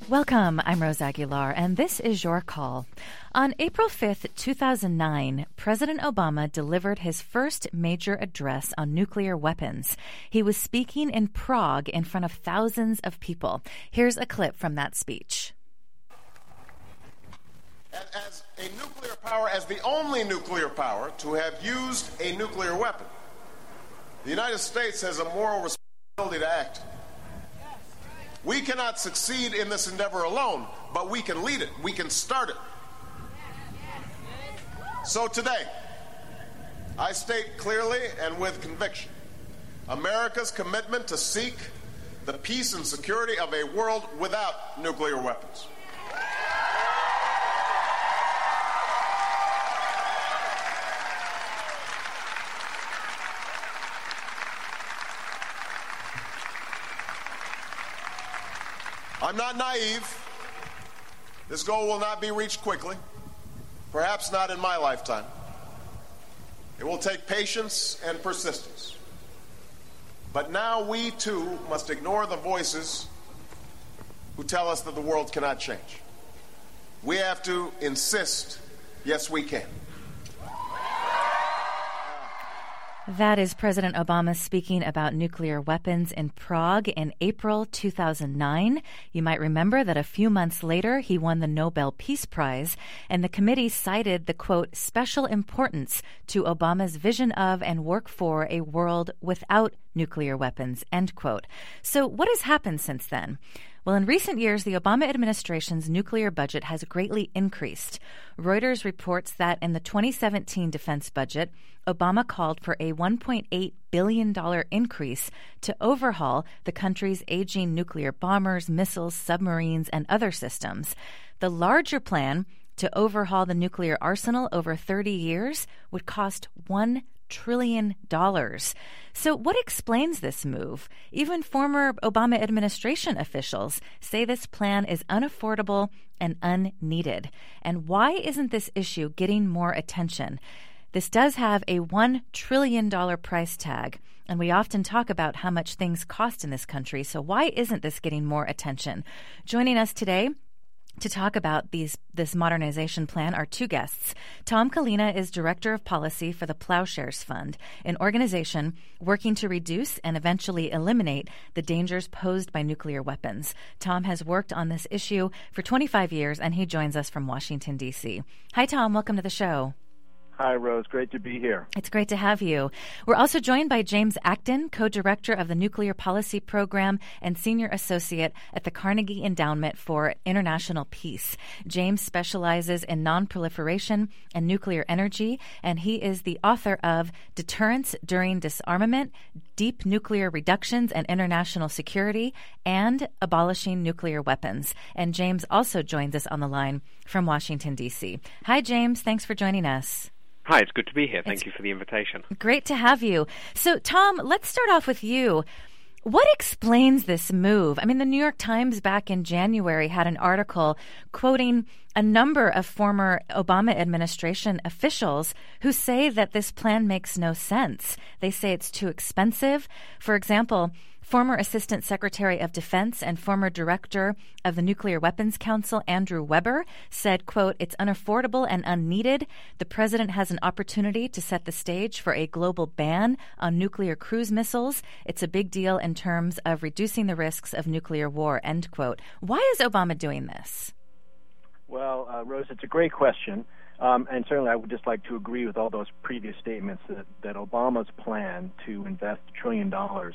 Welcome, I'm Rose Aguilar, and this is Your Call. On April 5th, 2009, President Obama delivered his first major address on nuclear weapons. He was speaking in Prague in front of thousands of people. Here's a clip from that speech. As a nuclear power, as the only nuclear power to have used a nuclear weapon, the United States has a moral responsibility to act. We cannot succeed in this endeavor alone, but we can lead it. We can start it. So today, I state clearly and with conviction America's commitment to seek the peace and security of a world without nuclear weapons. I'm not naive. This goal will not be reached quickly, perhaps not in my lifetime. It will take patience and persistence. But now we, too, must ignore the voices who tell us that the world cannot change. We have to insist, yes, we can. That is President Obama speaking about nuclear weapons in Prague in April 2009. You might remember that a few months later, he won the Nobel Peace Prize, and the committee cited the, quote, special importance to Obama's vision of and work for a world without nuclear weapons, end quote. So what has happened since then? Well, in recent years, the Obama administration's nuclear budget has greatly increased. Reuters reports that in the 2017 defense budget, Obama called for a $1.8 billion increase to overhaul the country's aging nuclear bombers, missiles, submarines, and other systems. The larger plan to overhaul the nuclear arsenal over 30 years would cost $1 trillion. So what explains this move? Even former Obama administration officials say this plan is unaffordable and unneeded. And why isn't this issue getting more attention? This does have a $1 trillion price tag, and we often talk about how much things cost in this country. So why isn't this getting more attention? Joining us today to talk about this modernization plan are two guests. Tom Kalina is Director of Policy for the Plowshares Fund, an organization working to reduce and eventually eliminate the dangers posed by nuclear weapons. Tom has worked on this issue for 25 years, and he joins us from Washington, D.C. Hi, Tom. Welcome to the show. Hi, Rose. Great to be here. It's great to have you. We're also joined by James Acton, co-director of the Nuclear Policy Program and senior associate at the Carnegie Endowment for International Peace. James specializes in non-proliferation and nuclear energy, and he is the author of Deterrence During Disarmament, Deep Nuclear Reductions and International Security, and Abolishing Nuclear Weapons. And James also joins us on the line from Washington, D.C. Hi, James. Thanks for joining us. Hi, it's good to be here. Thank you for the invitation. Great to have you. So, Tom, let's start off with you. What explains this move? I mean, the New York Times back in January had an article quoting a number of former Obama administration officials who say that this plan makes no sense. They say it's too expensive. For example, former Assistant Secretary of Defense and former Director of the Nuclear Weapons Council, Andrew Weber, said, quote, it's unaffordable and unneeded. The president has an opportunity to set the stage for a global ban on nuclear cruise missiles. It's a big deal in terms of reducing the risks of nuclear war, end quote. Why is Obama doing this? Well, Rose, it's a great question. And certainly I would just like to agree with all those previous statements that Obama's plan to invest $1 trillion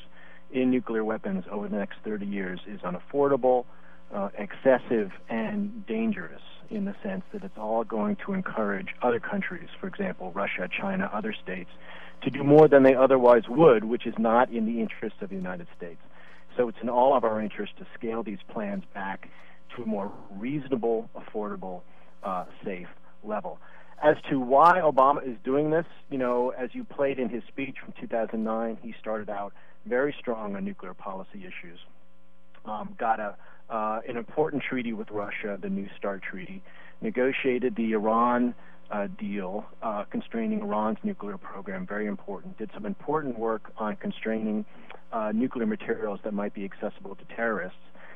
in nuclear weapons over the next 30 years is unaffordable, excessive, and dangerous in the sense that it's all going to encourage other countries, for example, Russia, China, other states, to do more than they otherwise would, which is not in the interests of the United States. So it's in all of our interest to scale these plans back to a more reasonable, affordable, safe level. As to why Obama is doing this, you know, as you played in his speech from 2009, he started out very strong on nuclear policy issues, got an important treaty with Russia, the New START Treaty, negotiated the Iran deal, constraining Iran's nuclear program, very important, did some important work on constraining nuclear materials that might be accessible to terrorists.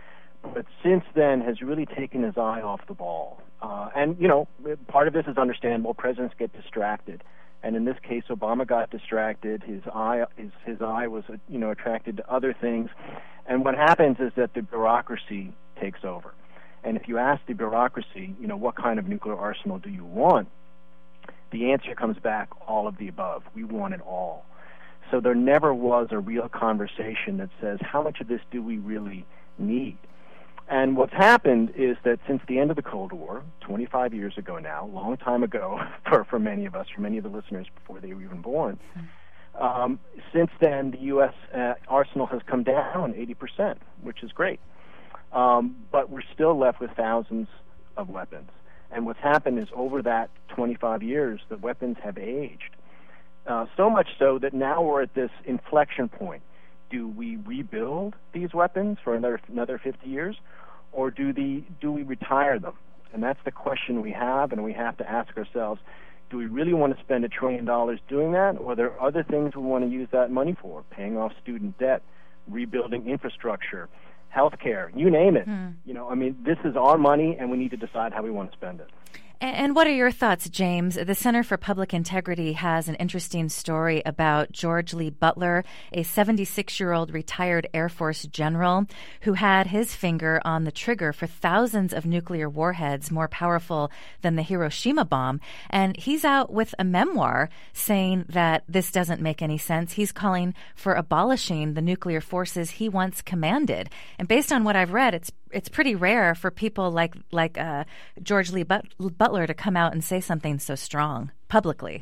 but since then has really taken his eye off the ball. And, part of this is understandable. Presidents get distracted. And in this case, Obama got distracted. His eye was, attracted to other things. And what happens is that the bureaucracy takes over. And if you ask the bureaucracy, what kind of nuclear arsenal do you want? The answer comes back, all of the above. We want it all. So there never was a real conversation that says, how much of this do we really need? And what's happened is that since the end of the Cold War, 25 years ago now, a long time ago for many of us, for many of the listeners before they were even born, since then the U.S. arsenal has come down 80%, which is great. But we're still left with thousands of weapons. And what's happened is over that 25 years, the weapons have aged. So much so that now we're at this inflection point. Do we rebuild these weapons for another 50 years, or do we retire them? And that's the question we have, and we have to ask ourselves, do we really want to spend $1 trillion doing that, or are there other things we want to use that money for, paying off student debt, rebuilding infrastructure, healthcare, you name it. This is our money, and we need to decide how we want to spend it. And what are your thoughts, James? The Center for Public Integrity has an interesting story about George Lee Butler, a 76-year-old retired Air Force general who had his finger on the trigger for thousands of nuclear warheads more powerful than the Hiroshima bomb. And he's out with a memoir saying that this doesn't make any sense. He's calling for abolishing the nuclear forces he once commanded. And based on what I've read, it's pretty rare for people like George Lee Butler to come out and say something so strong publicly.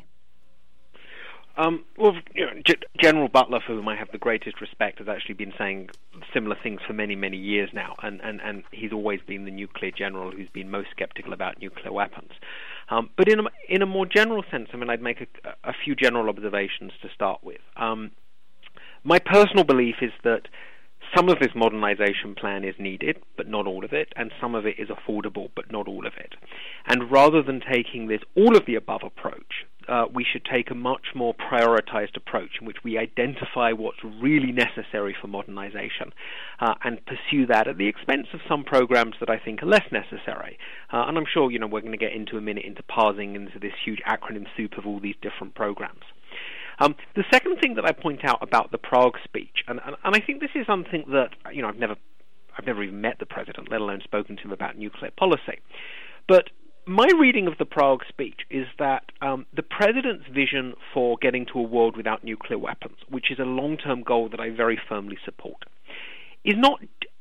General Butler, for whom I have the greatest respect, has actually been saying similar things for many, many years now, and he's always been the nuclear general who's been most skeptical about nuclear weapons. But in a more general sense, I'd make a few general observations to start with. My personal belief is that some of this modernization plan is needed, but not all of it, and some of it is affordable, but not all of it. And rather than taking this all-of-the-above approach, we should take a much more prioritized approach in which we identify what's really necessary for modernization and pursue that at the expense of some programs that I think are less necessary. And I'm sure, we're going to get into a minute into parsing into this huge acronym soup of all these different programs. The second thing that I point out about the Prague speech, and I think this is something that, I've never even met the president, let alone spoken to him about nuclear policy. But my reading of the Prague speech is that the president's vision for getting to a world without nuclear weapons, which is a long-term goal that I very firmly support, is not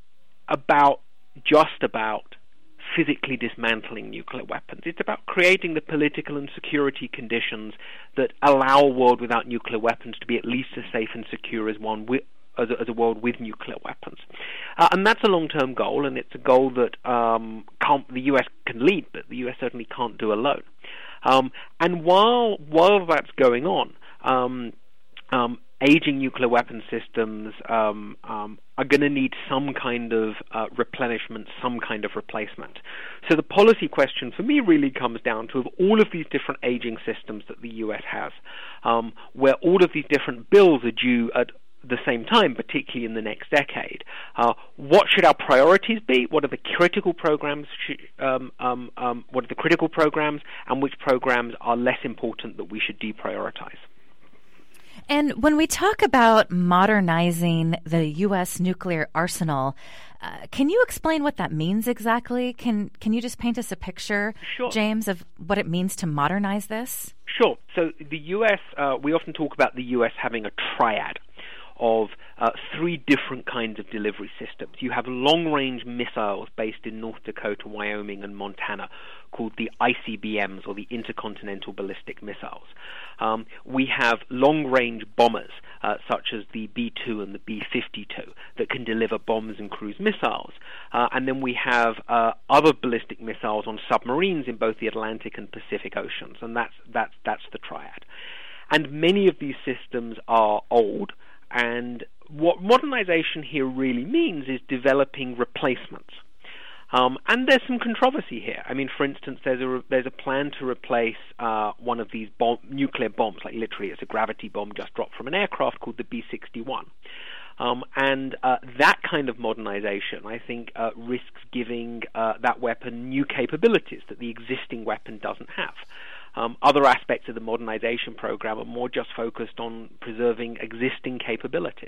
just about physically dismantling nuclear weapons. It's about creating the political and security conditions that allow a world without nuclear weapons to be at least as safe and secure as a world with nuclear weapons. And that's a long-term goal, and it's a goal that the U.S. can lead, but the U.S. certainly can't do alone. And while that's going on, aging nuclear weapon systems are going to need some kind of replenishment, some kind of replacement. So the policy question for me really comes down to, of all of these different aging systems that the U.S. has, where all of these different bills are due at the same time, particularly in the next decade, what should our priorities be? What are the critical programs? What are the critical programs, and which programs are less important that we should deprioritize? And when we talk about modernizing the U.S. nuclear arsenal, can you explain what that means exactly? Can you just paint us a picture, Sure. James, of what it means to modernize this? Sure. So the U.S., we often talk about the U.S. having a triad of three different kinds of delivery systems. You have long-range missiles based in North Dakota, Wyoming, and Montana called the ICBMs, or the Intercontinental Ballistic Missiles. We have long-range bombers, such as the B-2 and the B-52, that can deliver bombs and cruise missiles. And then we have other ballistic missiles on submarines in both the Atlantic and Pacific Oceans, and that's the triad. And many of these systems are old, and what modernization here really means is developing replacements. And there's some controversy here. For instance, there's a plan to replace one of these nuclear bombs, like literally it's a gravity bomb just dropped from an aircraft, called the B-61. And that kind of modernization, I think, risks giving that weapon new capabilities that the existing weapon doesn't have. Other aspects of the modernization program are more just focused on preserving existing capabilities.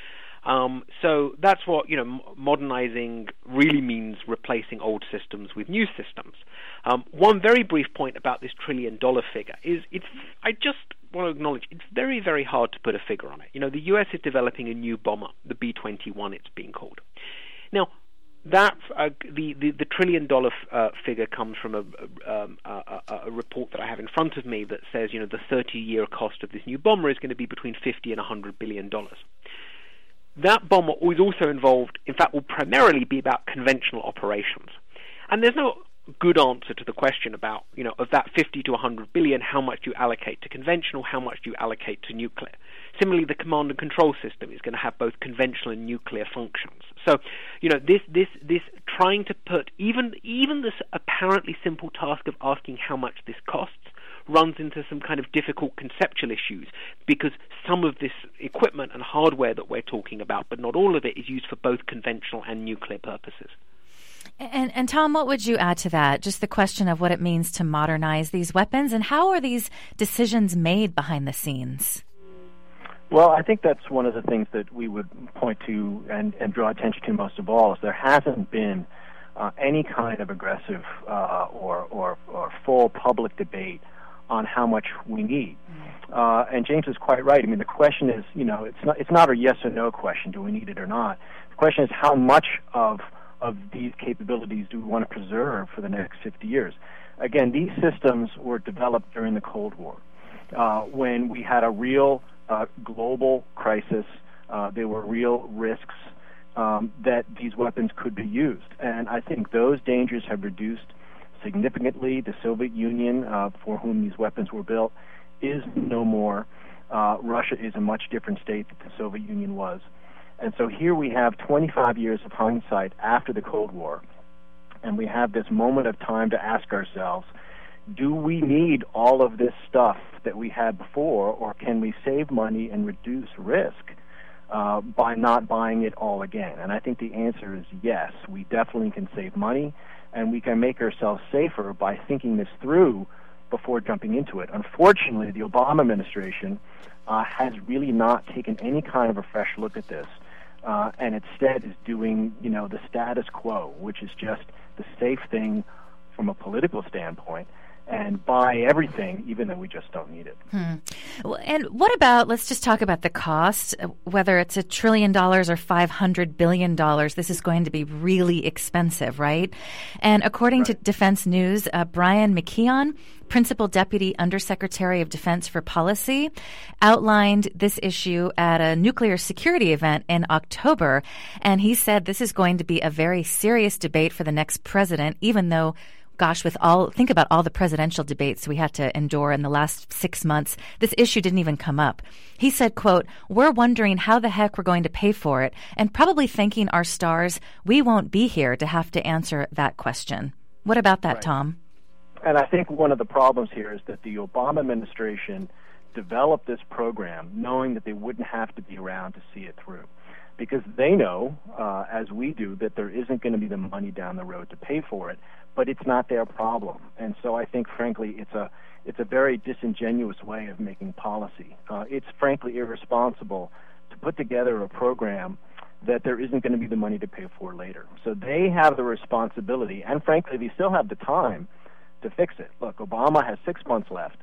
So that's what, modernizing really means, replacing old systems with new systems. One very brief point about this $1 trillion figure is I just want to acknowledge it's very, very hard to put a figure on it. The U.S. is developing a new bomber, the B-21 it's being called. Now, that the $1 trillion figure comes from a report that I have in front of me that says, the 30-year cost of this new bomber is going to be between $50 and $100 billion. That bomber is also involved, in fact, will primarily be about conventional operations. And there's no good answer to the question about, of that 50 to 100 billion, how much do you allocate to conventional, how much do you allocate to nuclear? Similarly, the command and control system is going to have both conventional and nuclear functions. So, this trying to put even this apparently simple task of asking how much this costs runs into some kind of difficult conceptual issues, because some of this equipment and hardware that we're talking about, but not all of it, is used for both conventional and nuclear purposes. And Tom, what would you add to that? Just the question of what it means to modernize these weapons, and how are these decisions made behind the scenes? Well, I think that's one of the things that we would point to and draw attention to most of all, is there hasn't been any kind of aggressive or full public debate on how much we need. And James is quite right. I mean, the question is, it's not a yes or no question, do we need it or not? The question is, how much of these capabilities do we want to preserve for the next 50 years? Again, these systems were developed during the Cold War, when we had a real global crisis. There were real risks that these weapons could be used. And I think those dangers have reduced significantly. The Soviet Union, for whom these weapons were built, is no more. Russia is a much different state than the Soviet Union was. And so here we have 25 years of hindsight after the Cold War, and we have this moment of time to ask ourselves, do we need all of this stuff that we had before, or can we save money and reduce risk by not buying it all again? And I think the answer is yes. We definitely can save money, and we can make ourselves safer by thinking this through before jumping into it. Unfortunately, the Obama administration has really not taken any kind of a fresh look at this, and instead is doing, the status quo, which is just the safe thing from a political standpoint, and buy everything, even though we just don't need it. Well, and what about, let's just talk about the cost, whether it's $1 trillion or $500 billion, this is going to be really expensive, right? And according to Defense News, Brian McKeon, Principal Deputy Undersecretary of Defense for Policy, outlined this issue at a nuclear security event in October, and he said this is going to be a very serious debate for the next president, even though think about all the presidential debates we had to endure in the last 6 months. This issue didn't even come up. He said, quote, "We're wondering how the heck we're going to pay for it, and probably thanking our stars we won't be here to have to answer that question." What about that, Tom? And I think one of the problems here is that the Obama administration developed this program knowing that they wouldn't have to be around to see it through, because they know, as we do, that there isn't going to be the money down the road to pay for it, but it's not their problem. And so I think, frankly, it's a very disingenuous way of making policy. It's frankly irresponsible to put together a program that there isn't going to be the money to pay for later. So they have the responsibility, and frankly, they still have the time to fix it. Look, Obama has 6 months left.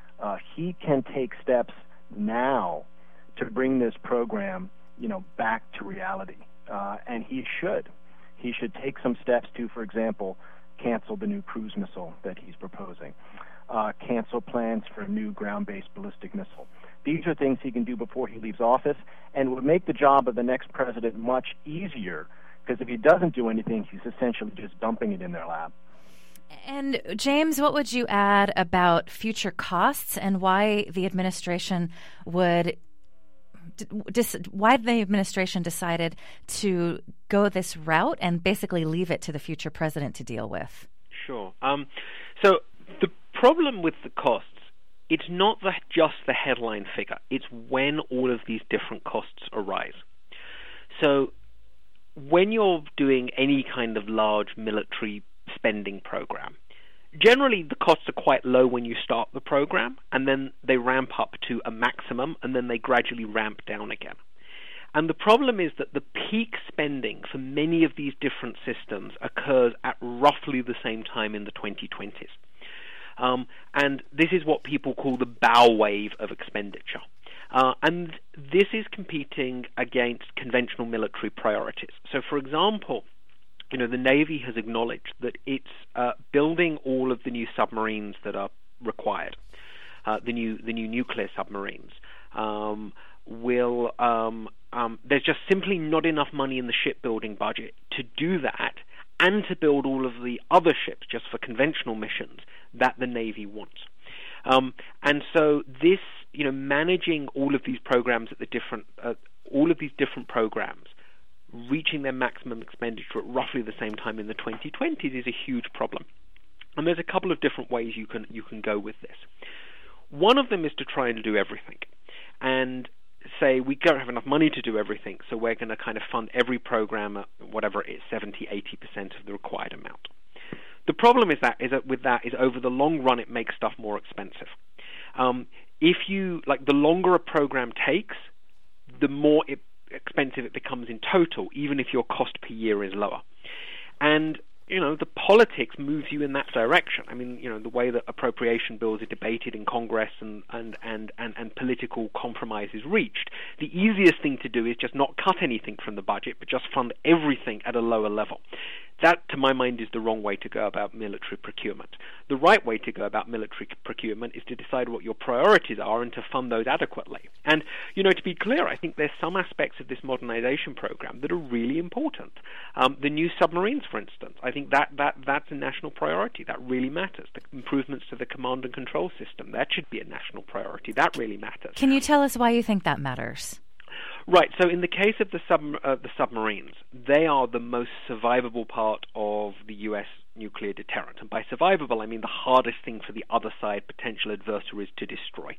He can take steps now to bring this program, back to reality, and he should. He should take some steps to, for example, cancel the new cruise missile that he's proposing, cancel plans for a new ground-based ballistic missile. These are things he can do before he leaves office, and would make the job of the next president much easier, because if he doesn't do anything, he's essentially just dumping it in their lap. And James, what would you add about future costs and why the administration decided to go this route and basically leave it to the future president to deal with? Sure. So the problem with the costs, it's not just the headline figure. It's when all of these different costs arise. So when you're doing any kind of large military spending program, generally the costs are quite low when you start the program, and then they ramp up to a maximum, and then they gradually ramp down again. And the problem is that the peak spending for many of these different systems occurs at roughly the same time in the 2020s. And this is what people call the bow wave of expenditure. And this is competing against conventional military priorities. So, for example, the Navy has acknowledged that it's building all of the new submarines that are required, the new nuclear submarines. There's just simply not enough money in the shipbuilding budget to do that and to build all of the other ships just for conventional missions that the Navy wants. And so this, managing all of these programs at all of these different programs, reaching their maximum expenditure at roughly the same time in the 2020s is a huge problem. And there's a couple of different ways you can go with this. One of them is to try and do everything, and say we don't have enough money to do everything, so we're going to kind of fund every program at whatever it is, 70-80% of the required amount. The problem is that over the long run it makes stuff more expensive. The longer a program takes, the more expensive it becomes in total, even if your cost per year is lower. And the politics moves you in that direction. I mean, the way that appropriation bills are debated in Congress and political compromise is reached, the easiest thing to do is just not cut anything from the budget, but just fund everything at a lower level. That, to my mind, is the wrong way to go about military procurement. The right way to go about military procurement is to decide what your priorities are and to fund those adequately. And, to be clear, I think there's some aspects of this modernization program that are really important. The new submarines, for instance, I think that's a national priority. That really matters. The improvements to the command and control system, that should be a national priority. That really matters. Can you tell us why you think that matters? Right. So in the case of the submarines, they are the most survivable part of the U.S. nuclear deterrent. And by survivable, I mean the hardest thing for the other side, potential adversaries, to destroy.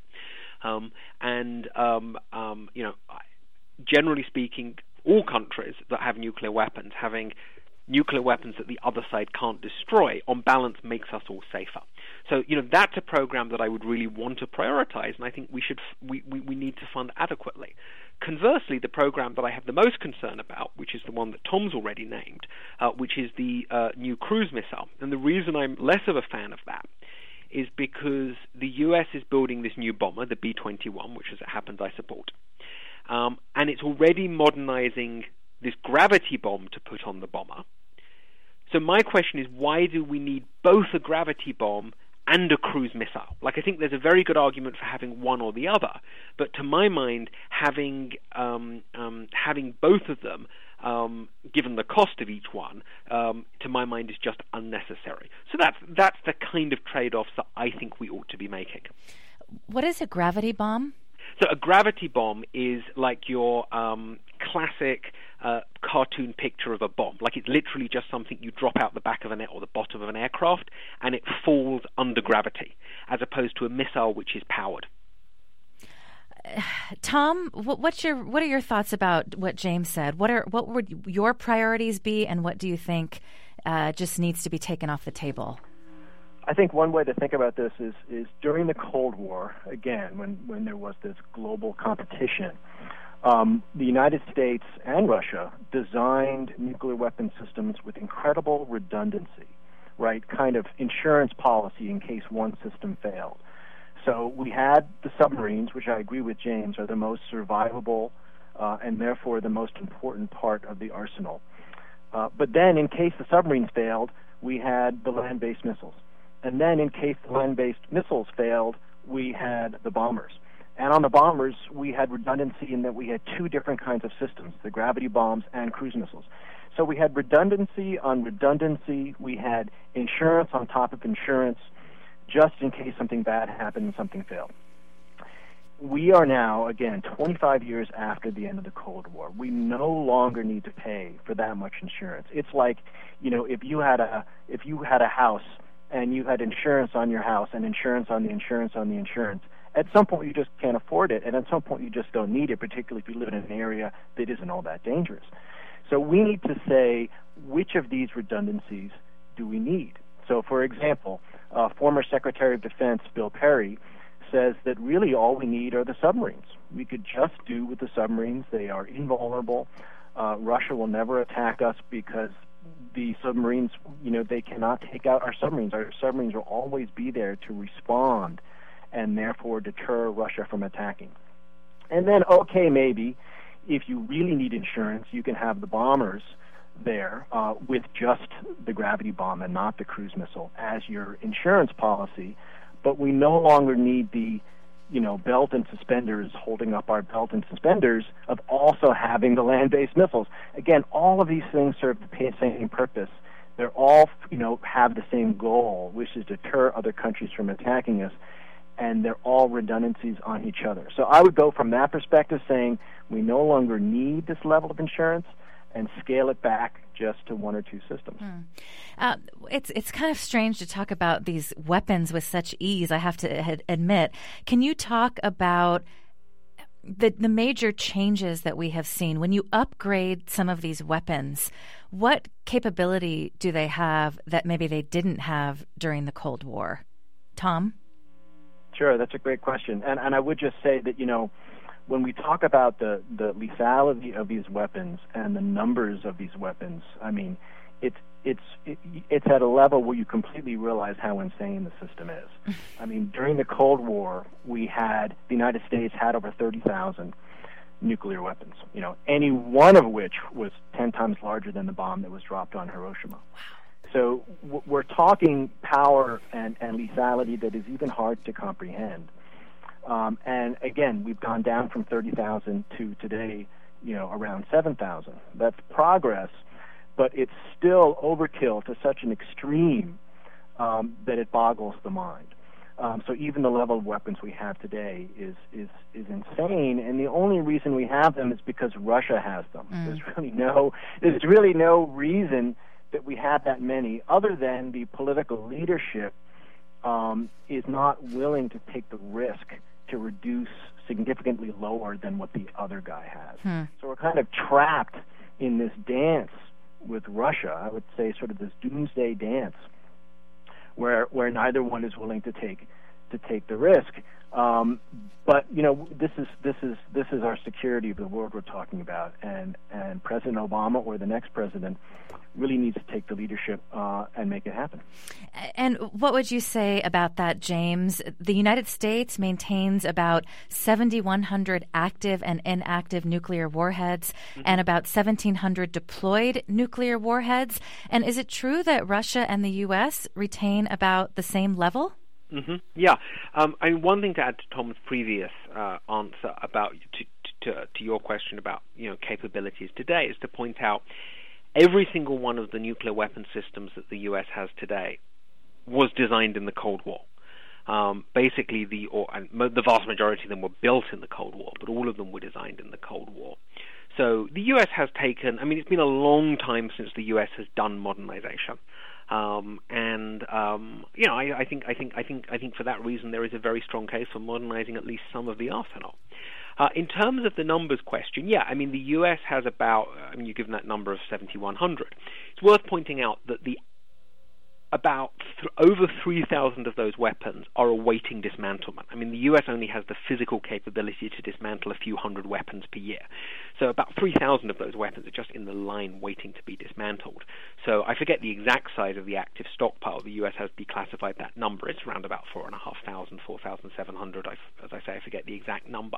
Generally speaking, all countries that have nuclear weapons, having nuclear weapons that the other side can't destroy, on balance, makes us all safer. So, that's a program that I would really want to prioritize, and I think we need to fund adequately. Conversely, the program that I have the most concern about, which is the one that Tom's already named, which is the new cruise missile. And the reason I'm less of a fan of that is because the U.S. is building this new bomber, the B-21, which, as it happens, I support. And it's already modernizing this gravity bomb to put on the bomber. So my question is, why do we need both a gravity bomb and a cruise missile? I think there's a very good argument for having one or the other, but to my mind, having both of them, given the cost of each one, to my mind, is just unnecessary. So that's the kind of trade-offs that I think we ought to be making. What is a gravity bomb? So a gravity bomb is like your classic cartoon picture of a bomb. It's literally just something you drop out the back of or the bottom of an aircraft, and it falls under gravity, as opposed to a missile which is powered. Tom, what are your thoughts about what James said? What would your priorities be, and what do you think just needs to be taken off the table? I think one way to think about this is during the Cold War, again, when there was this global competition, the United States and Russia designed nuclear weapon systems with incredible redundancy, right? Kind of insurance policy in case one system failed. So we had the submarines, which I agree with James, are the most survivable and therefore the most important part of the arsenal. But then in case the submarines failed, we had the land-based missiles. And then in case the land-based missiles failed, we had the bombers. And on the bombers, we had redundancy in that we had two different kinds of systems, the gravity bombs and cruise missiles. So we had redundancy on redundancy. We had insurance on top of insurance, just in case something bad happened and something failed. We are now, again, 25 years after the end of the Cold War. We no longer need to pay for that much insurance. It's like, if you had a house and you had insurance on your house and insurance on the insurance on the insurance, at some point you just can't afford it, and at some point you just don't need it, particularly if you live in an area that isn't all that dangerous. So we need to say, which of these redundancies do we need? So, for example, former Secretary of Defense Bill Perry says that really all we need are the submarines. We could just do with the submarines. They are invulnerable. Russia will never attack us because the submarines, they cannot take out our submarines. Our submarines will always be there to respond and therefore deter Russia from attacking. And then, okay, maybe if you really need insurance, you can have the bombers there with just the gravity bomb and not the cruise missile as your insurance policy. But we no longer need the belt and suspenders, holding up our belt and suspenders of also having the land-based missiles. Again, all of these things serve the same purpose. They're all, have the same goal, which is deter other countries from attacking us, and they're all redundancies on each other. So I would go from that perspective, saying we no longer need this level of insurance, and scale it back just to one or two systems. It's kind of strange to talk about these weapons with such ease, I have to admit. Can you talk about the major changes that we have seen? When you upgrade some of these weapons, what capability do they have that maybe they didn't have during the Cold War? Tom? Sure, that's a great question. And I would just say that, when we talk about the lethality of these weapons and the numbers of these weapons, I mean, it's at a level where you completely realize how insane the system is. I mean, during the Cold War, the United States had over 30,000 nuclear weapons, any one of which was 10 times larger than the bomb that was dropped on Hiroshima. Wow. So we're talking power and lethality that is even hard to comprehend. And again, we've gone down from 30,000 to today, around 7,000. That's progress, but it's still overkill to such an extreme that it boggles the mind. So even the level of weapons we have today is insane, and the only reason we have them is because Russia has them. There's really no reason that we have that many, other than the political leadership is not willing to take the risk to reduce significantly lower than what the other guy has. So we're kind of trapped in this dance with Russia, I would say sort of this doomsday dance, where neither one is willing to take the risk. But this is our security of the world we're talking about, and President Obama or the next president really needs to take the leadership and make it happen. And what would you say about that, James? The United States maintains about 7,100 active and inactive nuclear warheads and about 1,700 deployed nuclear warheads. And is it true that Russia and the U.S. retain about the same level? Mm-hmm. Yeah. One thing to add to Tom's previous answer about to your question about capabilities today is to point out every single one of the nuclear weapon systems that the U.S. has today was designed in the Cold War. Basically, the vast majority of them were built in the Cold War, but all of them were designed in the Cold War. So the U.S. has taken. It's been a long time since the U.S. has done modernization. I think for that reason there is a very strong case for modernizing at least some of the arsenal. In terms of the numbers question, the U.S. has about, you've given that number of 7,100. It's worth pointing out that over 3,000 of those weapons are awaiting dismantlement. The U.S. only has the physical capability to dismantle a few hundred weapons per year. So about 3,000 of those weapons are just in the line waiting to be dismantled. So I forget the exact size of the active stockpile. The U.S. has declassified that number. It's around about 4,500, 4,700. As I say, I forget the exact number.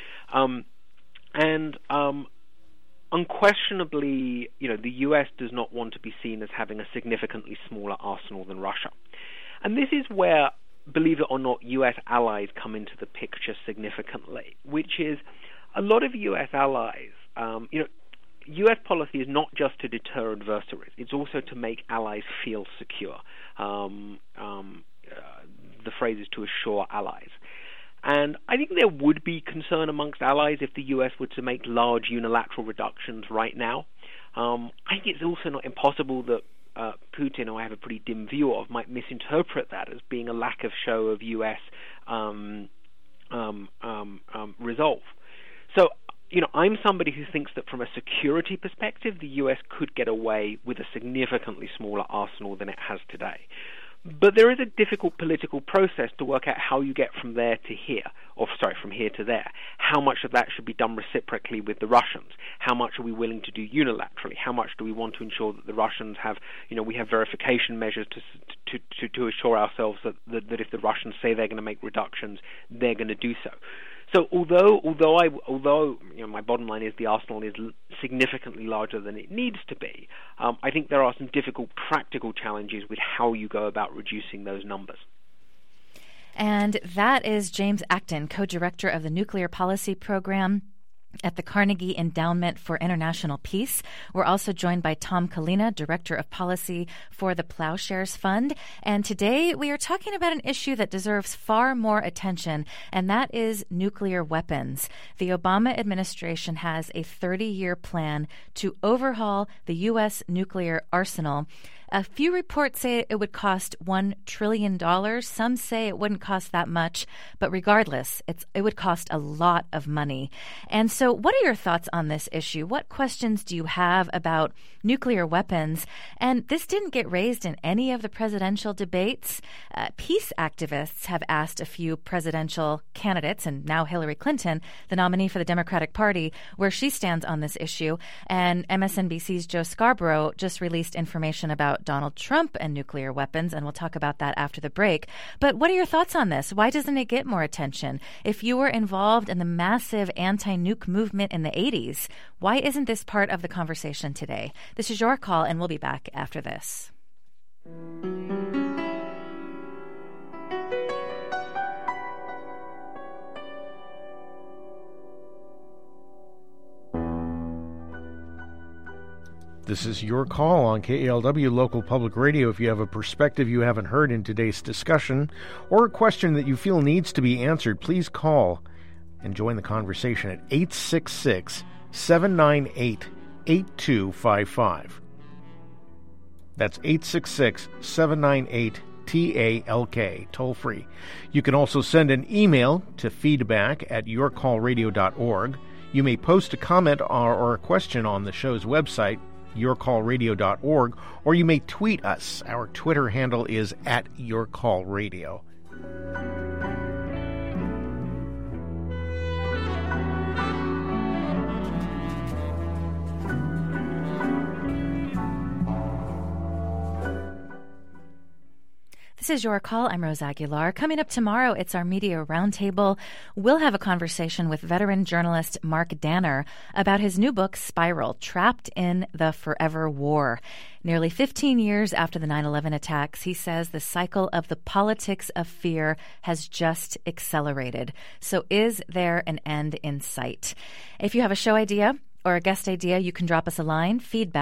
Unquestionably, the U.S. does not want to be seen as having a significantly smaller arsenal than Russia. And this is where, believe it or not, U.S. allies come into the picture significantly, which is a lot of U.S. allies, U.S. policy is not just to deter adversaries, it's also to make allies feel secure. The phrase is to assure allies. And I think there would be concern amongst allies if the U.S. were to make large unilateral reductions right now. I think it's also not impossible that Putin, who I have a pretty dim view of, might misinterpret that as being a lack of show of U.S. resolve. So, I'm somebody who thinks that from a security perspective, the U.S. could get away with a significantly smaller arsenal than it has today. But there is a difficult political process to work out how you get from there to here, from here to there. How much of that should be done reciprocally with the Russians? How much are we willing to do unilaterally? How much do we want to ensure that the Russians have, we have verification measures to assure ourselves that if the Russians say they're going to make reductions, they're going to do so. So although my bottom line is the arsenal is significantly larger than it needs to be, I think there are some difficult practical challenges with how you go about reducing those numbers. And that is James Acton, co-director of the Nuclear Policy Program at the Carnegie Endowment for International Peace. We're also joined by Tom Kalina, Director of Policy for the Plowshares Fund. And today we are talking about an issue that deserves far more attention, and that is nuclear weapons. The Obama administration has a 30-year plan to overhaul the U.S. nuclear arsenal. A few reports say it would cost $1 trillion. Some say it wouldn't cost that much, but regardless, it would cost a lot of money. And so what are your thoughts on this issue? What questions do you have about nuclear weapons? And this didn't get raised in any of the presidential debates. Peace activists have asked a few presidential candidates, and now Hillary Clinton, the nominee for the Democratic Party, where she stands on this issue. And MSNBC's Joe Scarborough just released information about Donald Trump and nuclear weapons, and we'll talk about that after the break. But what are your thoughts on this? Why doesn't it get more attention? If you were involved in the massive anti-nuke movement in the 80s, why isn't this part of the conversation today? This is your call, and we'll be back after this. This is Your Call on KALW Local Public Radio. If you have a perspective you haven't heard in today's discussion or a question that you feel needs to be answered, please call and join the conversation at 866-798-8255. That's 866-798-TALK, toll free. You can also send an email to feedback@yourcallradio.org. You may post a comment or a question on the show's website, yourcallradio.org, or you may tweet us. Our Twitter handle is @yourcallradio. This is Your Call. I'm Rose Aguilar. Coming up tomorrow, it's our Media Roundtable. We'll have a conversation with veteran journalist Mark Danner about his new book, Spiral, Trapped in the Forever War. Nearly 15 years after the 9/11 attacks, he says the cycle of the politics of fear has just accelerated. So is there an end in sight? If you have a show idea or a guest idea, you can drop us a line,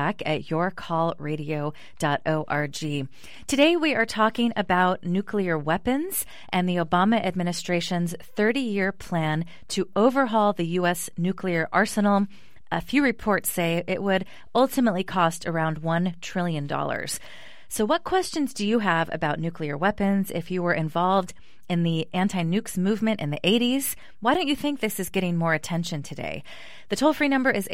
feedback@yourcallradio.org. Today we are talking about nuclear weapons and the Obama administration's 30-year plan to overhaul the U.S. nuclear arsenal. A few reports say it would ultimately cost around $1 trillion. So what questions do you have about nuclear weapons? If you were involved in the anti-nukes movement in the 80s, why don't you think this is getting more attention today? The toll-free number is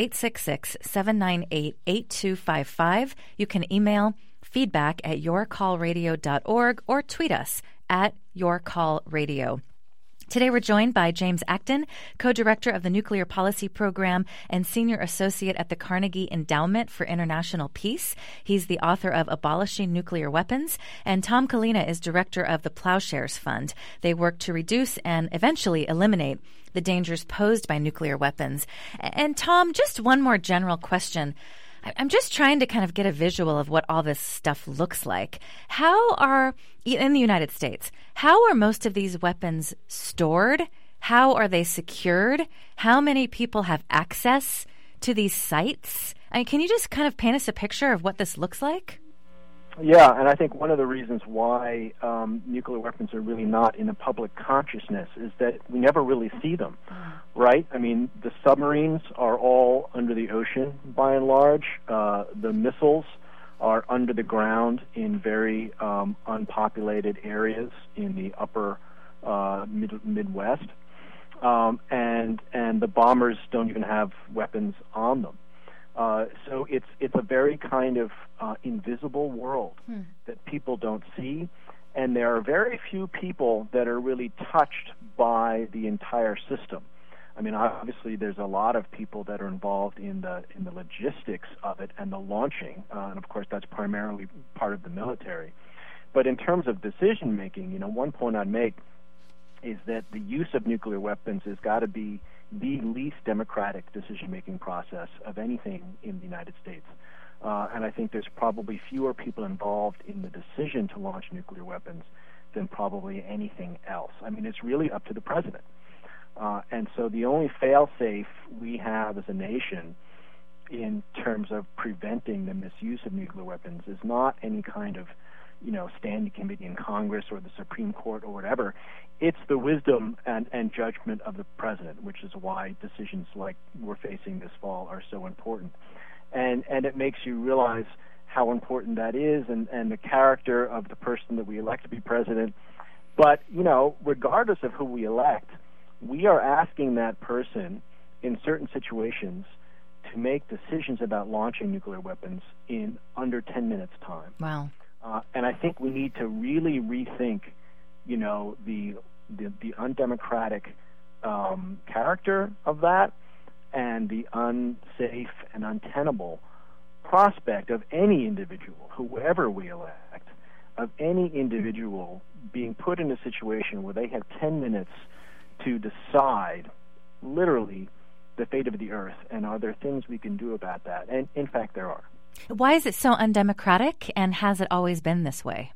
866-798-8255. You can email feedback@yourcallradio.org or tweet us @yourcallradio. Today we're joined by James Acton, co-director of the Nuclear Policy Program and senior associate at the Carnegie Endowment for International Peace. He's the author of Abolishing Nuclear Weapons. And Tom Kalina is director of the Plowshares Fund. They work to reduce and eventually eliminate the dangers posed by nuclear weapons. And Tom, just one more general question. I'm just trying to kind of get a visual of what all this stuff looks like. How are, in the United States, how are most of these weapons stored? How are they secured? How many people have access to these sites? I mean, can you just kind of paint us a picture of what this looks like? Yeah, and I think one of the reasons why nuclear weapons are really not in the public consciousness is that we never really see them, right? I mean, the submarines are all under the ocean by and large. The missiles are under the ground in very unpopulated areas in the upper Midwest. and the bombers don't even have weapons on them. So it's a very kind of invisible world that people don't see, and there are very few people that are really touched by the entire system. I mean, obviously, there's a lot of people that are involved in the logistics of it and the launching, and of course, that's primarily part of the military. But in terms of decision making, one point I'd make is that the use of nuclear weapons has got to be the least democratic decision-making process of anything in the United States. And I think there's probably fewer people involved in the decision to launch nuclear weapons than probably anything else. I mean, it's really up to the president. And so the only fail-safe we have as a nation in terms of preventing the misuse of nuclear weapons is not any kind of standing committee in Congress or the Supreme Court or whatever. It's the wisdom and judgment of the president, which is why decisions like we're facing this fall are so important. And it makes you realize how important that is and the character of the person that we elect to be president. But, regardless of who we elect, we are asking that person in certain situations to make decisions about launching nuclear weapons in under 10 minutes' time. Wow. And I think we need to really rethink, the undemocratic character of that and the unsafe and untenable prospect of any individual, whoever we elect, of any individual being put in a situation where they have 10 minutes to decide, literally, the fate of the earth, and are there things we can do about that? And, in fact, there are. Why is it so undemocratic, and has it always been this way?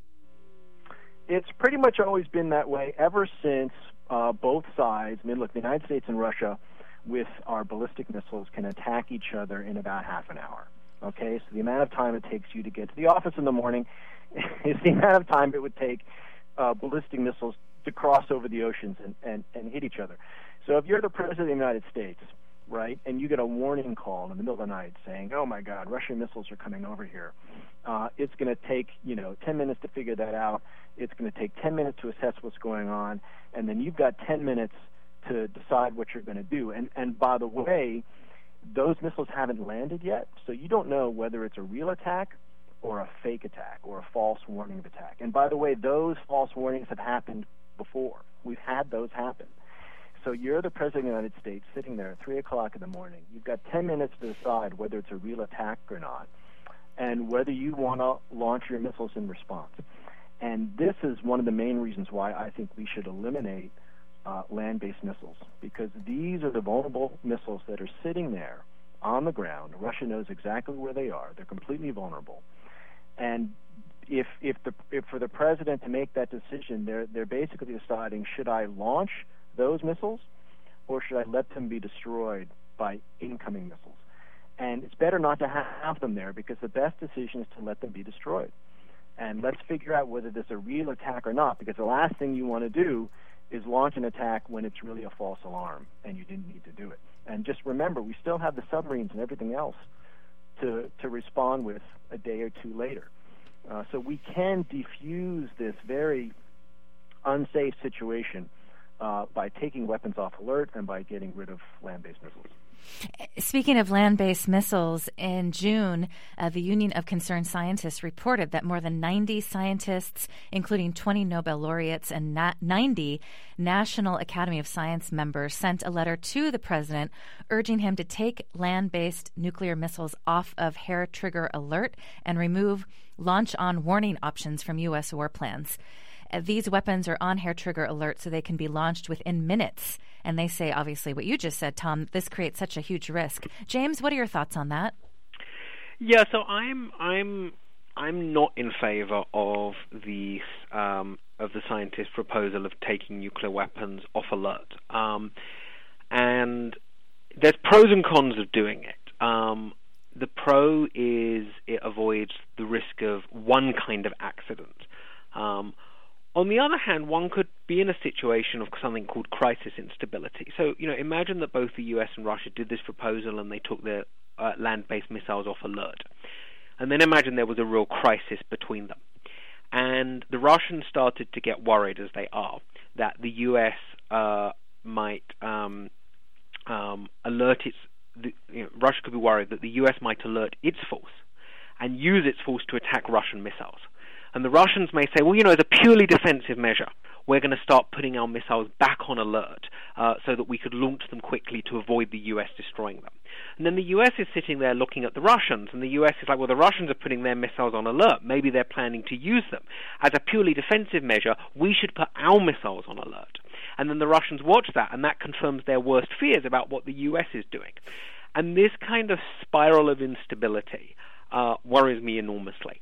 It's pretty much always been that way ever since both sides, the United States and Russia, with our ballistic missiles, can attack each other in about half an hour. Okay, so the amount of time it takes you to get to the office in the morning is the amount of time it would take ballistic missiles to cross over the oceans and hit each other. So if you're the President of the United States, right, and you get a warning call in the middle of the night saying, oh my God, Russian missiles are coming over here, it's going to take 10 minutes to figure that out. It's going to take 10 minutes to assess what's going on, and then you've got 10 minutes to decide what you're going to do. And by the way, those missiles haven't landed yet, so you don't know whether it's a real attack or a fake attack or a false warning of attack. And by the way, those false warnings have happened before. We've had those happen. So you're the President of the United States sitting there at 3 o'clock in the morning. You've got 10 minutes to decide whether it's a real attack or not and whether you want to launch your missiles in response. And this is one of the main reasons why I think we should eliminate land-based missiles, because these are the vulnerable missiles that are sitting there on the ground. Russia knows exactly where they are. They're completely vulnerable. And if for the president to make that decision, they're basically deciding, should I launch those missiles or should I let them be destroyed by incoming missiles? And it's better not to have them there, because the best decision is to let them be destroyed. And let's figure out whether there's a real attack or not, because the last thing you want to do is launch an attack when it's really a false alarm and you didn't need to do it. And just remember, we still have the submarines and everything else to respond with a day or two later. So we can defuse this very unsafe situation by taking weapons off alert and by getting rid of land-based missiles. Speaking of land-based missiles, in June, the Union of Concerned Scientists reported that more than 90 scientists, including 20 Nobel laureates and 90 National Academy of Science members, sent a letter to the president urging him to take land-based nuclear missiles off of hair trigger alert and remove launch-on warning options from U.S. war plans. These weapons are on hair trigger alert so they can be launched within minutes. And they say, obviously, what you just said, Tom, this creates such a huge risk. James, what are your thoughts on that? Yeah, so I'm not in favor of the scientists' proposal of taking nuclear weapons off alert. And there's pros and cons of doing it. The pro is it avoids the risk of one kind of accident. On the other hand, one could be in a situation of something called crisis instability. So, imagine that both the US and Russia did this proposal and they took their land-based missiles off alert. And then imagine there was a real crisis between them. And the Russians started to get worried, as they are, that the US might Russia could be worried that the US might alert its force and use its force to attack Russian missiles. And the Russians may say, well, as a purely defensive measure, we're going to start putting our missiles back on alert so that we could launch them quickly to avoid the US destroying them. And then the US is sitting there looking at the Russians, and the US is like, well, the Russians are putting their missiles on alert. Maybe they're planning to use them. As a purely defensive measure, we should put our missiles on alert. And then the Russians watch that, and that confirms their worst fears about what the US is doing. And this kind of spiral of instability worries me enormously.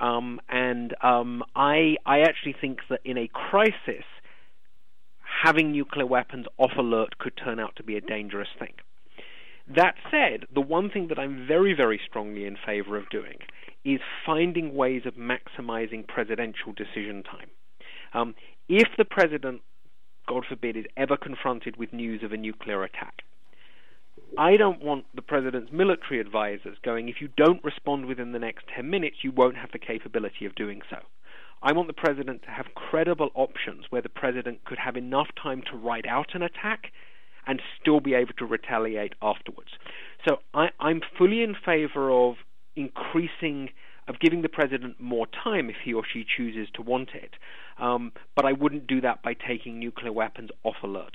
I actually think that in a crisis, having nuclear weapons off alert could turn out to be a dangerous thing. That said, the one thing that I'm very, very strongly in favor of doing is finding ways of maximizing presidential decision time. If the president, God forbid, is ever confronted with news of a nuclear attack, I don't want the president's military advisors going, if you don't respond within the next 10 minutes, you won't have the capability of doing so. I want the president to have credible options where the president could have enough time to ride out an attack and still be able to retaliate afterwards. So I'm fully in favor of giving the president more time if he or she chooses to want it. But I wouldn't do that by taking nuclear weapons off alert.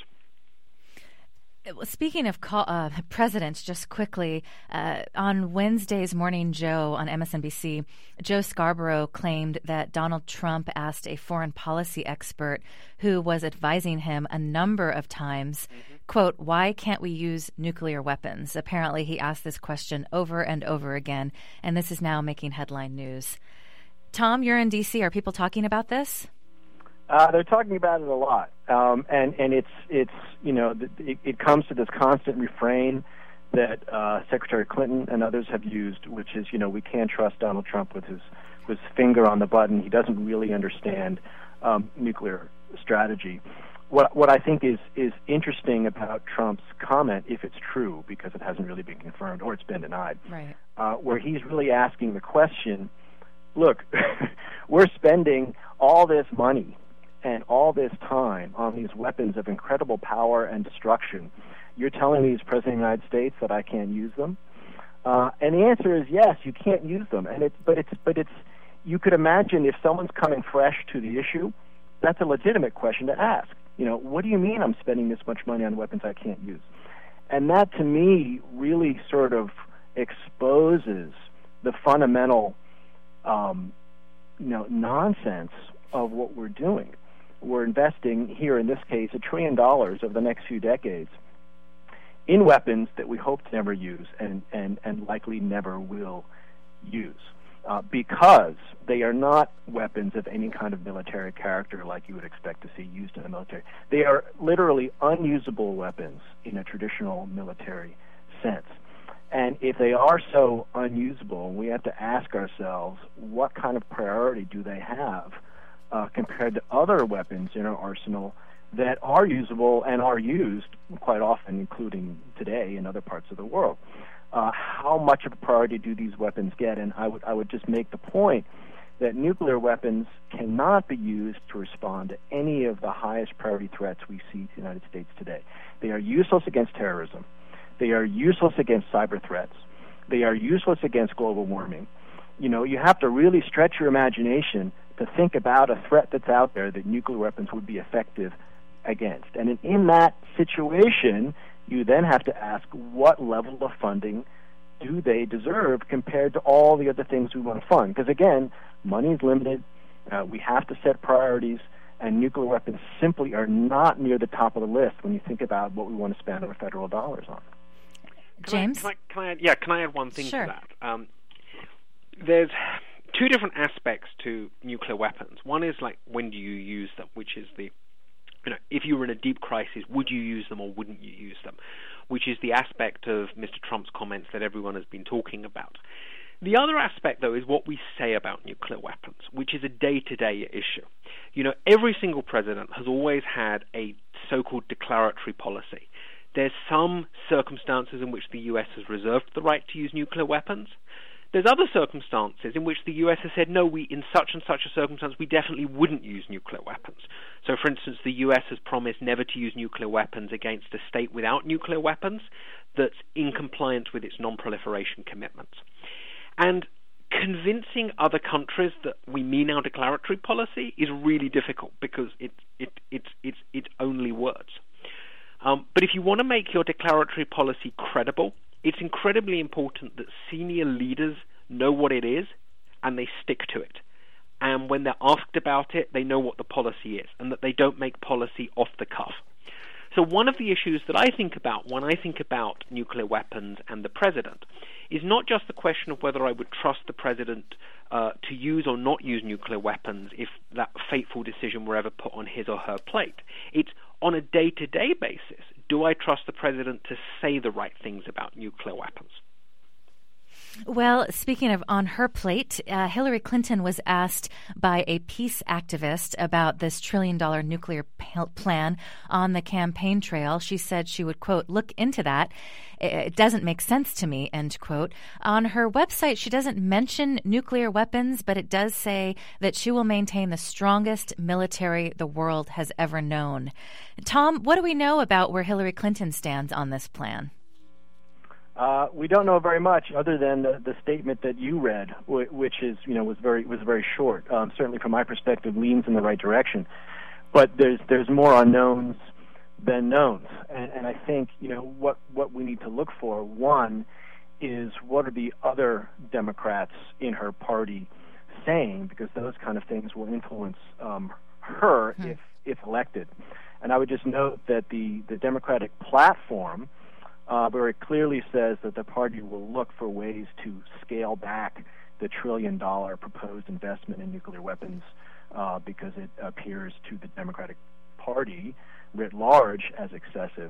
Speaking of presidents, just quickly, on Wednesday's Morning Joe on MSNBC, Joe Scarborough claimed that Donald Trump asked a foreign policy expert who was advising him a number of times, quote, why can't we use nuclear weapons? Apparently he asked this question over and over again, and this is now making headline news. Tom, you're in D.C. Are people talking about this? They're talking about it a lot, and it's it comes to this constant refrain that Secretary Clinton and others have used, which is we can't trust Donald Trump with his finger on the button. He doesn't really understand nuclear strategy. What I think is interesting about Trump's comment, if it's true, because it hasn't really been confirmed or it's been denied, right, where he's really asking the question, look, we're spending all this money and all this time on these weapons of incredible power and destruction. You're telling me as President of the United States that I can't use them? And the answer is yes, you can't use them. And it's you could imagine if someone's coming fresh to the issue, that's a legitimate question to ask. What do you mean I'm spending this much money on weapons I can't use? And that, to me, really sort of exposes the fundamental, nonsense of what we're doing. We're investing here, in this case, $1 trillion over the next few decades in weapons that we hope to never use and likely never will use because they are not weapons of any kind of military character like you would expect to see used in the military. They are literally unusable weapons in a traditional military sense. And if they are so unusable, we have to ask ourselves, what kind of priority do they have compared to other weapons in our arsenal that are usable and are used quite often, including today in other parts of the world? How much of a priority do these weapons get? And I would just make the point that nuclear weapons cannot be used to respond to any of the highest priority threats we see in the United States today. They are useless against terrorism. They are useless against cyber threats. They are useless against global warming. You have to really stretch your imagination to think about a threat that's out there that nuclear weapons would be effective against. And in that situation, you then have to ask, what level of funding do they deserve compared to all the other things we want to fund? Because, again, money is limited. We have to set priorities, and nuclear weapons simply are not near the top of the list when you think about what we want to spend our federal dollars on. James? Can I add one thing Sure. to that? There's two different aspects to nuclear weapons. One is like, when do you use them, which is the, if you were in a deep crisis, would you use them or wouldn't you use them, which is the aspect of Mr. Trump's comments that everyone has been talking about. The other aspect, though, is what we say about nuclear weapons, which is a day-to-day issue. Every single president has always had a so-called declaratory policy. There's some circumstances in which the U.S. has reserved the right to use nuclear weapons. There's other circumstances in which the US has said, no, in such and such a circumstance, we definitely wouldn't use nuclear weapons. So, for instance, the US has promised never to use nuclear weapons against a state without nuclear weapons that's in compliance with its non-proliferation commitments. And convincing other countries that we mean our declaratory policy is really difficult because it's only words. But if you want to make your declaratory policy credible, it's incredibly important that senior leaders know what it is and they stick to it. And when they're asked about it, they know what the policy is and that they don't make policy off the cuff. So one of the issues that I think about when I think about nuclear weapons and the president is not just the question of whether I would trust the president to use or not use nuclear weapons if that fateful decision were ever put on his or her plate. It's on a day-to-day basis, do I trust the president to say the right things about nuclear weapons? Well, speaking of on her plate, Hillary Clinton was asked by a peace activist about this $1 trillion nuclear plan on the campaign trail. She said she would, quote, look into that. It doesn't make sense to me, end quote. On her website, she doesn't mention nuclear weapons, but it does say that she will maintain the strongest military the world has ever known. Tom, what do we know about where Hillary Clinton stands on this plan? We don't know very much, other than the statement that you read, which is, was very short. Certainly, from my perspective, leans in the right direction. But there's more unknowns than knowns, and I think what we need to look for. One is, what are the other Democrats in her party saying, because those kind of things will influence her if elected. And I would just note that the Democratic platform very clearly says that the party will look for ways to scale back the $1 trillion proposed investment in nuclear weapons because it appears to the Democratic Party writ large as excessive.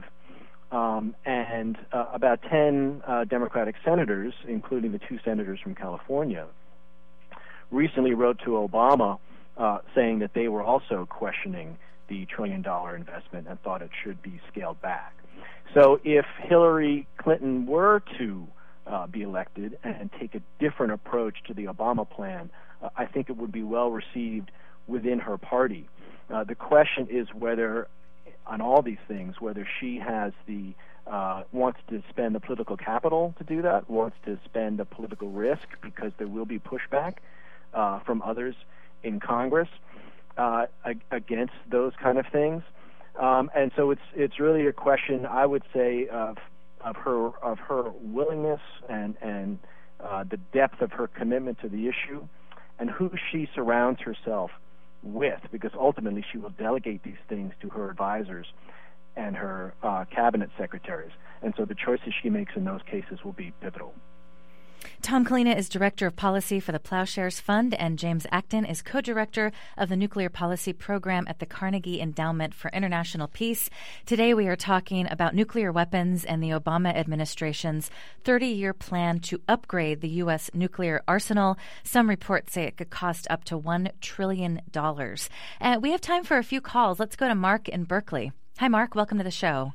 And about 10 Democratic senators, including the 2 senators from California, recently wrote to Obama saying that they were also questioning the $1 trillion investment and thought it should be scaled back. So if Hillary Clinton were to be elected and take a different approach to the Obama plan, I think it would be well received within her party. The question is whether, on all these things, whether she has wants to spend the political capital to do that, wants to spend the political risk, because there will be pushback from others in Congress against those kind of things. And so it's really a question, I would say, of her willingness and the depth of her commitment to the issue, and who she surrounds herself with, because ultimately she will delegate these things to her advisors and her cabinet secretaries. And so the choices she makes in those cases will be pivotal. Tom Kalina is Director of Policy for the Plowshares Fund, and James Acton is Co-Director of the Nuclear Policy Program at the Carnegie Endowment for International Peace. Today we are talking about nuclear weapons and the Obama administration's 30-year plan to upgrade the U.S. nuclear arsenal. Some reports say it could cost up to $1 trillion. We have time for a few calls. Let's go to Mark in Berkeley. Hi, Mark. Welcome to the show.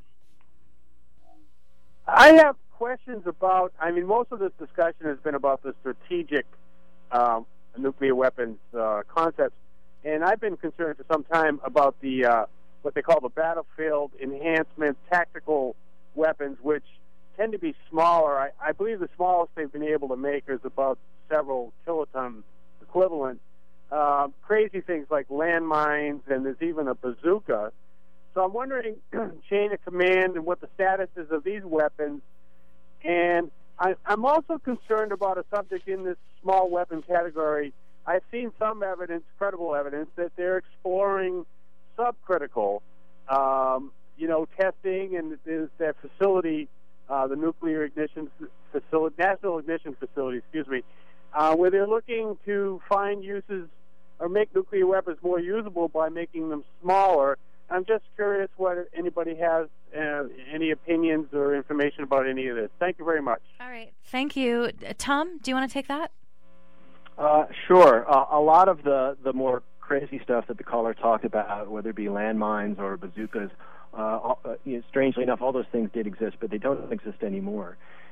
I have questions about, most of this discussion has been about the strategic nuclear weapons concepts, and I've been concerned for some time about the what they call the battlefield enhancement tactical weapons, which tend to be smaller. I believe the smallest they've been able to make is about several kiloton equivalent. Crazy things like landmines, and there's even a bazooka. So I'm wondering, chain of command and what the status is of these weapons. And I'm also concerned about a subject in this small weapon category. I've seen some evidence, credible evidence, that they're exploring subcritical, testing, and there's that facility, the Nuclear Ignition Facility, National Ignition Facility, where they're looking to find uses or make nuclear weapons more usable by making them smaller. I'm just curious whether anybody has any opinions or information about any of this. Thank you very much. All right. Thank you. Tom, do you want to take that? Sure. A lot of the more crazy stuff that the caller talked about, whether it be landmines or bazookas, strangely enough, all those things did exist, but they don't exist anymore.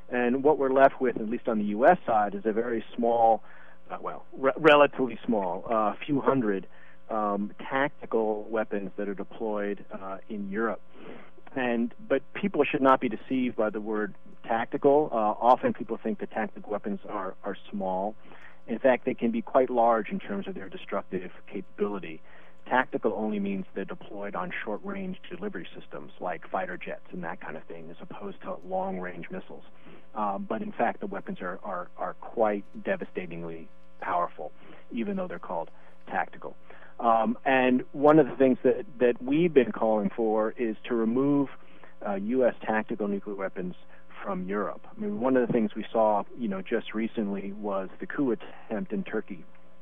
And what we're left with, at least on the U.S. side, is a very small, relatively small, few hundred tactical weapons that are deployed in Europe. But people should not be deceived by the word tactical. Often people think that tactical weapons are small. In fact, they can be quite large in terms of their destructive capability. Tactical only means they're deployed on short-range delivery systems like fighter jets and that kind of thing, as opposed to long-range missiles. But in fact, the weapons are quite devastatingly powerful, even though they're called tactical. And one of the things that we've been calling for is to remove U.S. tactical nuclear weapons from Europe. I mean, one of the things we saw, just recently was the coup attempt in Turkey.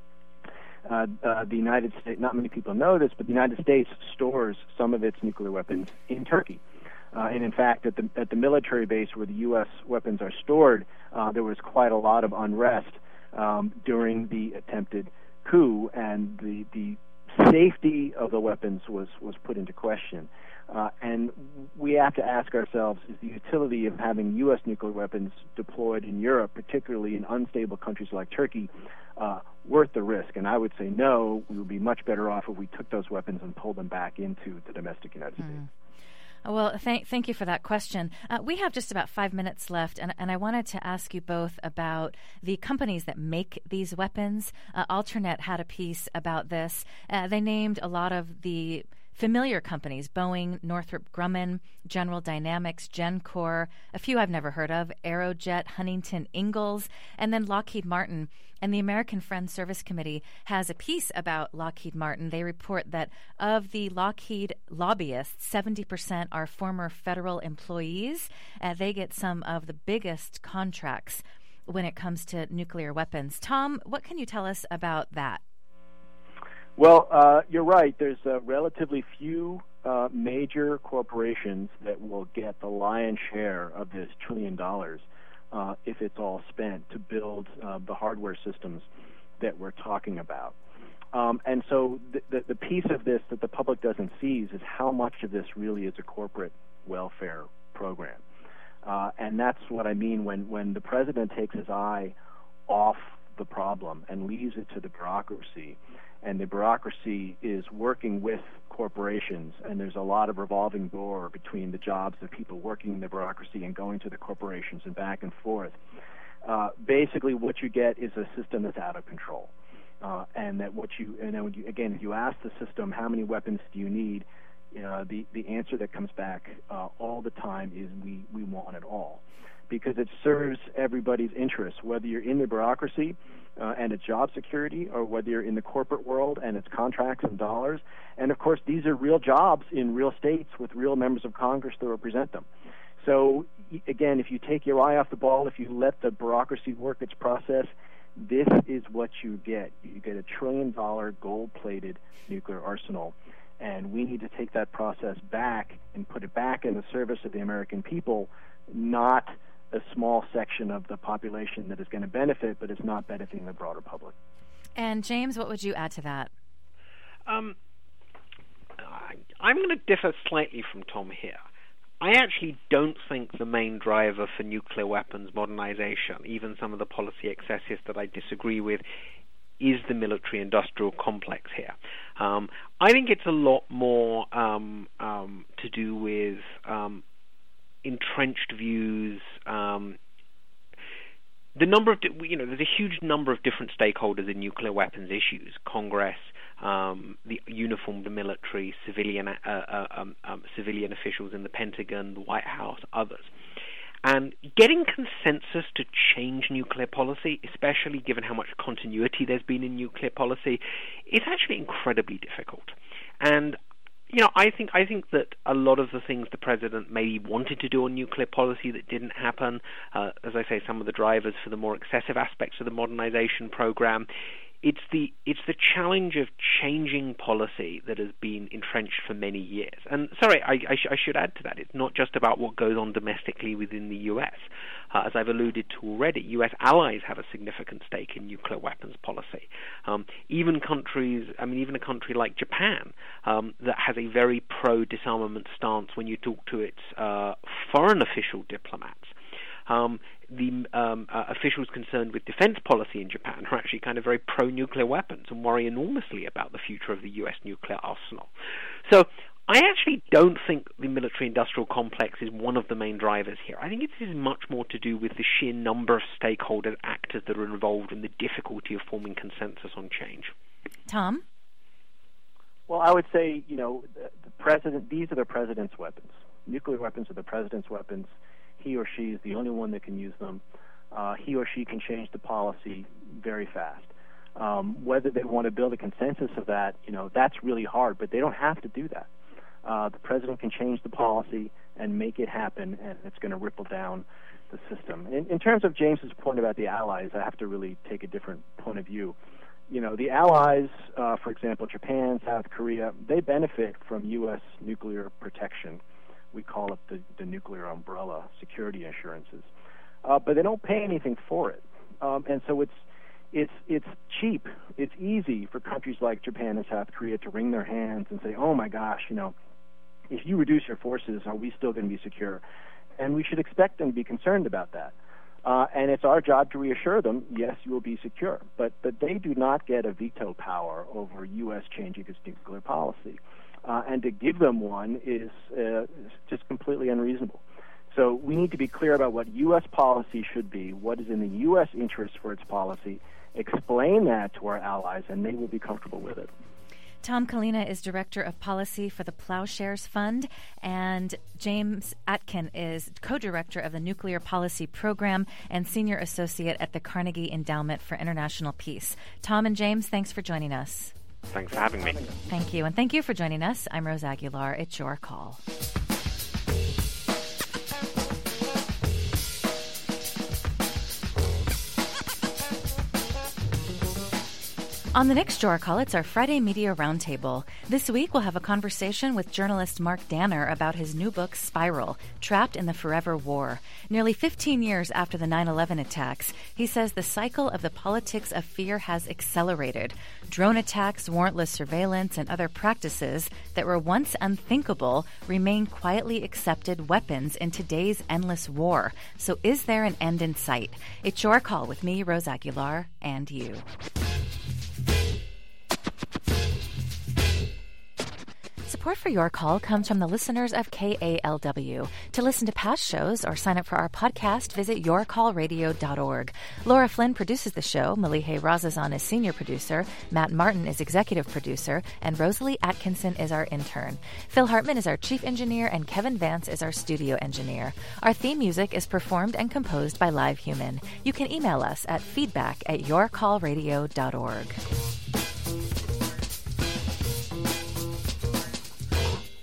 The United States, not many people know this, but the United States stores some of its nuclear weapons in Turkey. And in fact, at the military base where the U.S. weapons are stored, there was quite a lot of unrest during the attempted coup, and the safety of the weapons was put into question. And we have to ask ourselves, is the utility of having U.S. nuclear weapons deployed in Europe, particularly in unstable countries like Turkey, worth the risk? And I would say no. We would be much better off if we took those weapons and pulled them back into the domestic United States. Well, thank you for that question. We have just about 5 minutes left, and I wanted to ask you both about the companies that make these weapons. Alternet had a piece about this. They named a lot of the familiar companies: Boeing, Northrop Grumman, General Dynamics, GenCorp, a few I've never heard of, Aerojet, Huntington Ingalls, and then Lockheed Martin. And the American Friends Service Committee has a piece about Lockheed Martin. They report that of the Lockheed lobbyists, 70% are former federal employees. They get some of the biggest contracts when it comes to nuclear weapons. Tom, what can you tell us about that? Well, you're right. There's relatively few major corporations that will get the lion's share of this $1 trillion if it's all spent to build the hardware systems that we're talking about. And so the piece of this that the public doesn't see is how much of this really is a corporate welfare program. And that's what I mean when the president takes his eye off the problem and leaves it to the bureaucracy, and the bureaucracy is working with corporations, and there's a lot of revolving door between the jobs of people working in the bureaucracy and going to the corporations and back and forth. Basically, what you get is a system that's out of control, and that if you ask the system how many weapons do you need, the answer that comes back all the time is we want it all, because it serves everybody's interests, whether you're in the bureaucracy and it's job security, or whether you're in the corporate world and it's contracts and dollars. And, of course, these are real jobs in real states with real members of Congress that represent them. So, again, if you take your eye off the ball, if you let the bureaucracy work its process, this is what you get. You get $1 trillion gold-plated nuclear arsenal. And we need to take that process back and put it back in the service of the American people, not a small section of the population that is going to benefit, but is not benefiting the broader public. And James, what would you add to that? I'm going to differ slightly from Tom here. I actually don't think the main driver for nuclear weapons modernization, even some of the policy excesses that I disagree with, is the military-industrial complex here. I think it's a lot more to do with entrenched views. There's a huge number of different stakeholders in nuclear weapons issues: Congress, the uniformed military, civilian officials in the Pentagon, the White House, others. And getting consensus to change nuclear policy, especially given how much continuity there's been in nuclear policy, is actually incredibly difficult. And I think that a lot of the things the president maybe wanted to do on nuclear policy that didn't happen, as I say, some of the drivers for the more excessive aspects of the modernization program, it's the challenge of changing policy that has been entrenched for many years. And sorry, I should add to that, it's not just about what goes on domestically within the U.S. As I've alluded to already, U.S. allies have a significant stake in nuclear weapons policy. Even a country like Japan, that has a very pro-disarmament stance when you talk to its foreign official diplomats, The officials concerned with defense policy in Japan are actually kind of very pro-nuclear weapons and worry enormously about the future of the U.S. nuclear arsenal. So I actually don't think the military-industrial complex is one of the main drivers here. I think it is much more to do with the sheer number of stakeholder actors that are involved and the difficulty of forming consensus on change. Tom? Well, I would say, the president. These are the president's weapons. Nuclear weapons are the president's weapons. He or she is the only one that can use them. He or she can change the policy very fast. Whether they want to build a consensus of that, that's really hard, but they don't have to do that. The president can change the policy and make it happen, and it's going to ripple down the system. In terms of James's point about the allies, I have to really take a different point of view. The allies, for example, Japan, South Korea, they benefit from U.S. nuclear protection. We call it the nuclear umbrella security assurances. But they don't pay anything for it. And so it's cheap. It's easy for countries like Japan and South Korea to wring their hands and say, oh, my gosh, if you reduce your forces, are we still going to be secure? And we should expect them to be concerned about that. And it's our job to reassure them, yes, you will be secure. But they do not get a veto power over U.S. changing its nuclear policy. And to give them one is just completely unreasonable. So we need to be clear about what U.S. policy should be, what is in the U.S. interest for its policy, explain that to our allies, and they will be comfortable with it. Tom Kalina is Director of Policy for the Plowshares Fund, and James Atkin is Co-Director of the Nuclear Policy Program and Senior Associate at the Carnegie Endowment for International Peace. Tom and James, thanks for joining us. Thanks for having me. Thank you, and thank you for joining us. I'm Rose Aguilar. It's your call. On the next Your Call, it's our Friday Media Roundtable. This week, we'll have a conversation with journalist Mark Danner about his new book, Spiral, Trapped in the Forever War. Nearly 15 years after the 9/11 attacks, he says the cycle of the politics of fear has accelerated. Drone attacks, warrantless surveillance, and other practices that were once unthinkable remain quietly accepted weapons in today's endless war. So is there an end in sight? It's Your Call with me, Rose Aguilar, and you. Support for Your Call comes from the listeners of KALW. To listen to past shows or sign up for our podcast, visit yourcallradio.org. Laura Flynn produces the show, Malihe Razazan is senior producer, Matt Martin is executive producer, and Rosalie Atkinson is our intern. Phil Hartman is our chief engineer, and Kevin Vance is our studio engineer. Our theme music is performed and composed by Live Human. You can email us at feedback@yourcallradio.org.